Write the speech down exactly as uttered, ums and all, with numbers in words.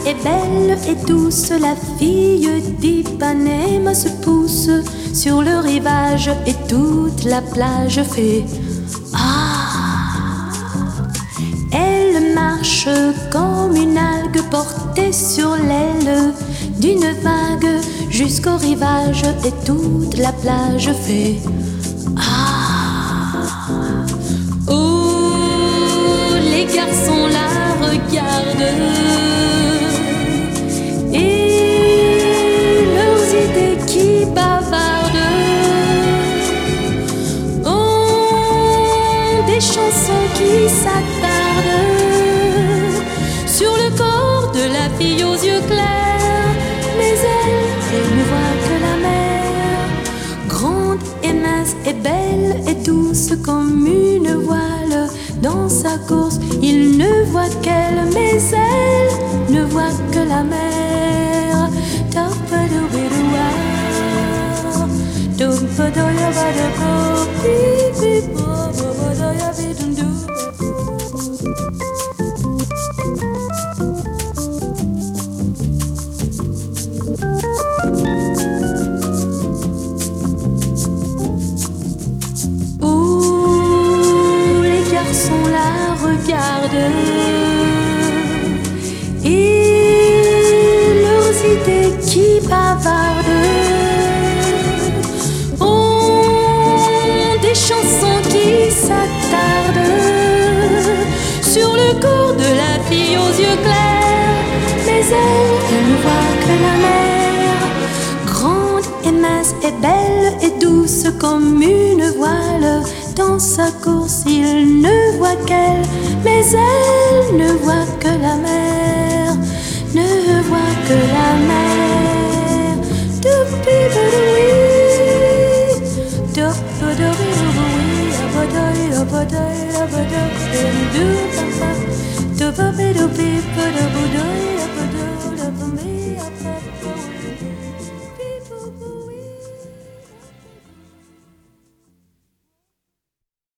est belle et douce, la fille d'Ipanema se pousse sur le rivage et toute la plage fait ah. Elle marche comme une algue portée sur l'aile d'une vague jusqu'au rivage et toute la plage fait ah. Oh, les garçons la regardent et leurs idées qui bavardent ont des chansons qui s'attardent sur le corps de la fille aux yeux clairs. Mais elle, elle ne voit que la mer, grande et mince et belle et douce comme une voile. Dans sa course, il ne voit qu'elle, mais elle ne voit que la mer. Regardent et leurs idées qui bavardent ont des chansons qui s'attardent sur le corps de la fille aux yeux clairs. Mais elle, elle ne voit que la mer, grande et mince et belle et douce comme une voile. Dans sa course, il ne voit qu'elle, mais elle ne voit que la mer, ne voit que la mer. Do